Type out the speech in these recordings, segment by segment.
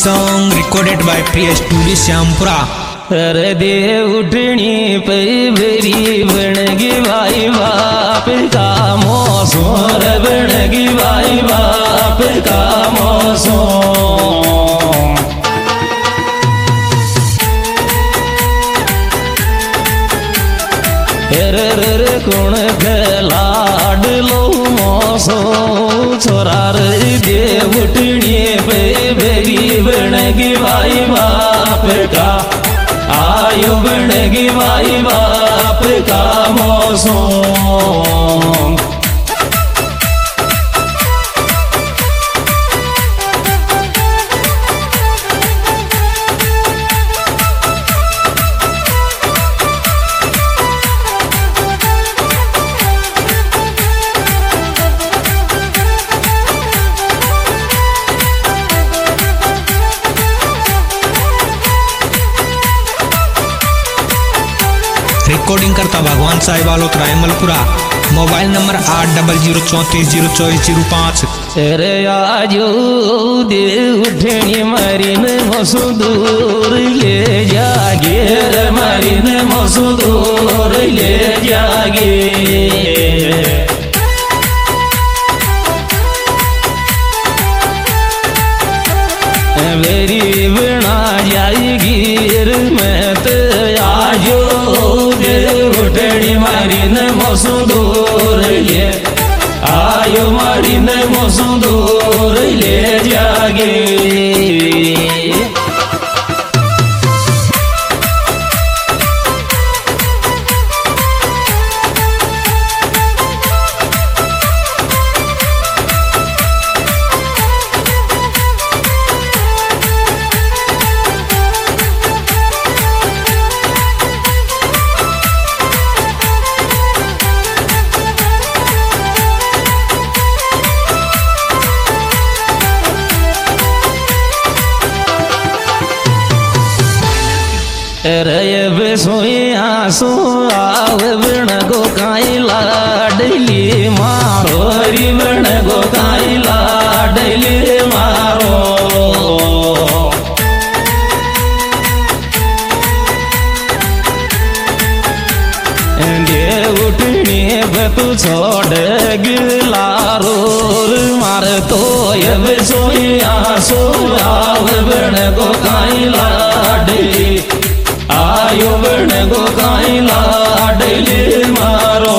song recorded by Priya Studio Syampura. अरे दे उठनी पे berry बनगी भाई बाप का मौसम बनगी भाई बाप का मौसम। रे कौन लाड लो मौसो छोरा रे दे उठनी पे बेरी बनगी भाई बाप का आयु बनगी भाई बाप का मौसम। रिकॉर्डिंग करता भगवान साहिब आलोत रायमलपुरा। Mobile number 8034044005। अरे आजो दे उठनी मरीन मसूदूर ले जागे रे मरीन मसूदूर ले जागे। मेरी बिना जाएगी मैं तो आजो उठनी मरीन मसूदूर ले आयो मरीन मसूदूर ले जागे। रे सोया सो आव बण गो काई लाडली मारो री बण गो काई लाडली मारो। दे उठनी तू छोड़ गिलारो मार तो अब सोया सो आव बण गो काई लाडली आयो बण गो काई लाडली मारो।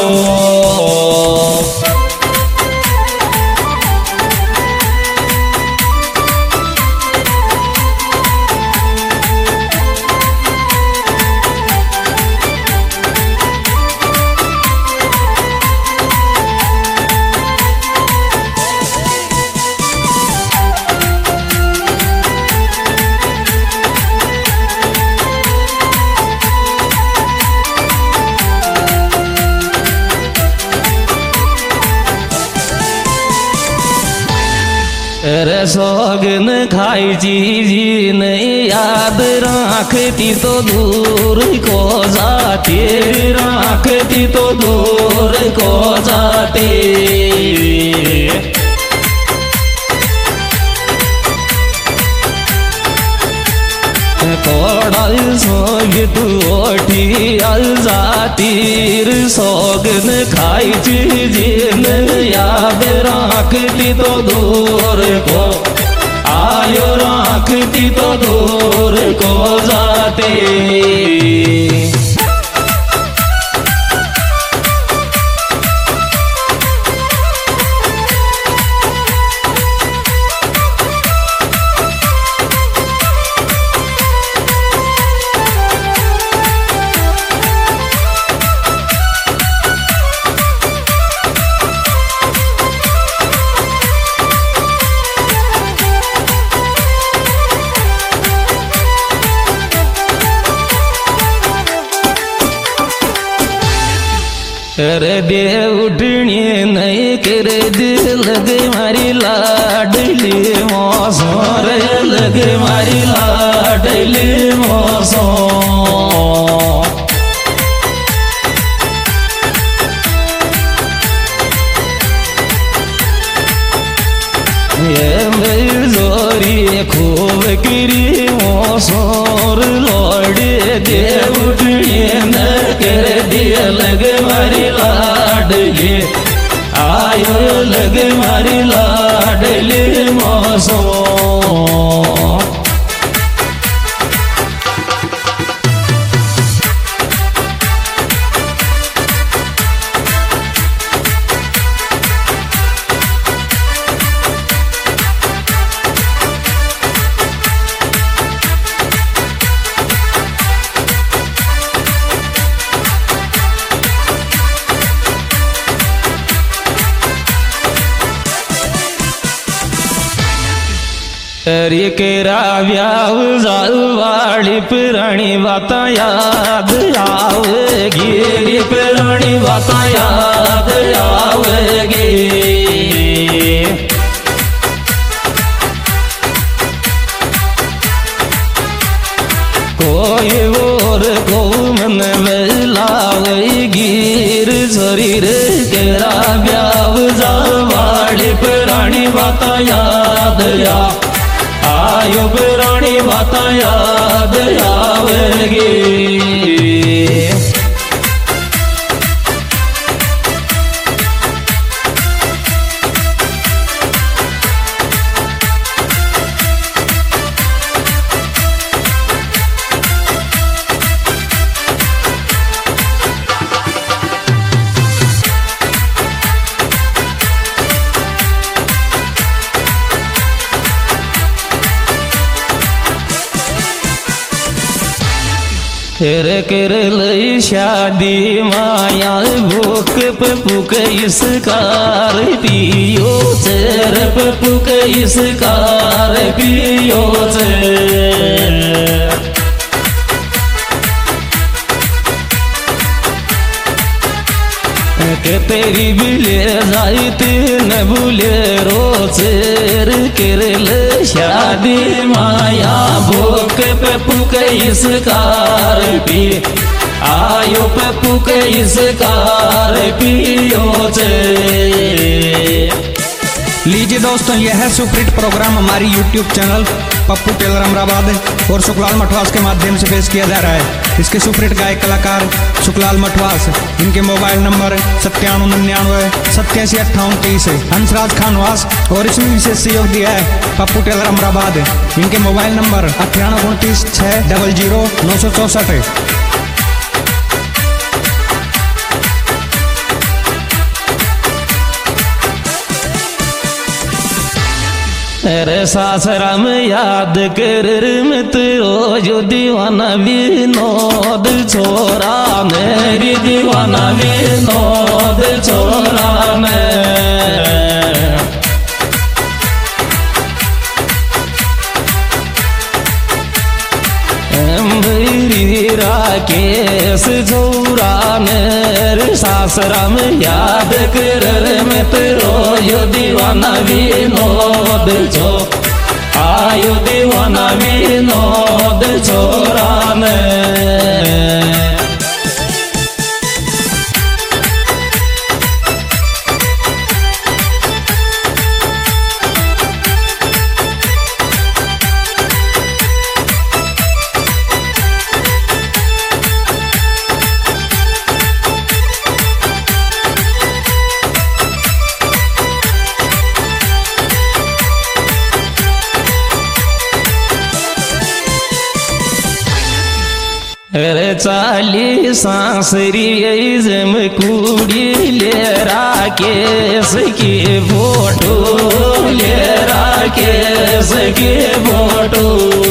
रे सोगन खाई चीजी नहीं याद राखती तो दूर को जाती राखती तो दूर को जाती। कोड़ल सोग तू ओठी अल जातीर सोगन खाई चीजिन याद राखती तो दूर को आयो राखती तो दूर को जाते। रे दे उठनी नहीं करे दिल लगे मारी लाडली मौसम रे लगे मारी लाडली मौसम। ये मेरी जोरी खूब करी मोसोर लोड़ी दे उठनी न कर दिए लग मारी लाडली आयो लग मारी लाडली मोसोर रे केरा व्याव जालवाड़ी पुरानी बाता याद आवेगी रे पुरानी बाता याद आवेगी कोई और को मन मिलावे गिर शरीर केरा व्याव जालवाड़ी पुरानी बाता याद आयो पुरानी बाता याद आवेगी फिर कर लई शादी माया भूख पे पुक इस कार पियो चेर पे पुक इस कार पियो के तेरी बिले जाई तीन बुले रोचेर कर ले शादी माया भूख पे पुक इस कार पी आयो पे पुक इस कार पियो लीजिए दोस्तों, यह है सुपरहिट प्रोग्राम हमारी YouTube channel Pappu tailor Amrabad और सुखलाल मठवास के माध्यम से पेश किया जा रहा है। इसके सुपरहिट गायक कलाकार सुखलाल मठवास, इनके मोबाइल नंबर 9799 हंसराज खानवास और इसमें विशेष सहयोग दिया है पप्पू टेलर अमराबाद। इनके मोबाइल नंबर 9829 600 964। अरे सासरा में याद कर मित्रो जो दीवाना विनोद छोरा मेरी दीवाना विनोद छोरा राकेश छोरा मेरे सासरा में याद कर मित्रो जो दीवाना विनोद छो आयो दीवाना विनोद छोरा अरे चाली सांसरी जम कुड़ी ले राकेश की फोटो ले राकेश की फोटो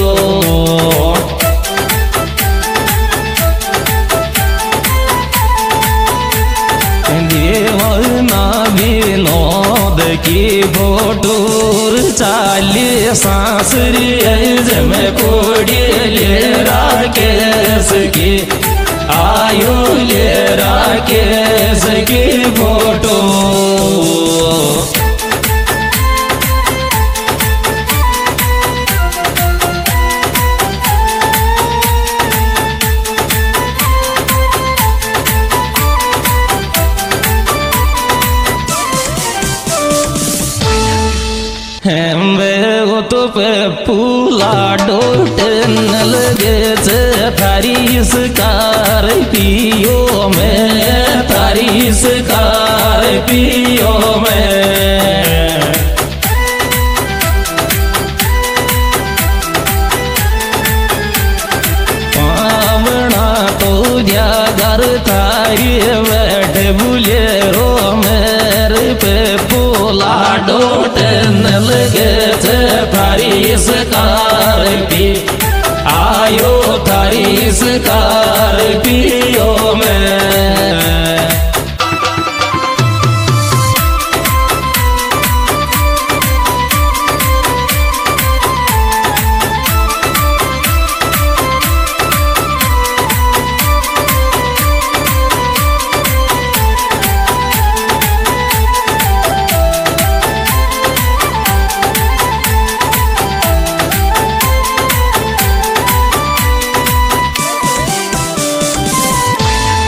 देवना विनोद की फोटो चाली सांसरी जम कुड़ी ले राकेश की आयो ले राकेश की फोटो वो तो पे पूला डोट न लगे से थारी इसकार पियो में थारी इसकार पियो में पावना तो जागर थारी बैठ बुलेरो मेरे पे पूला डोट न लगे से थारी इसकार पी आयो थारी इसकार पियो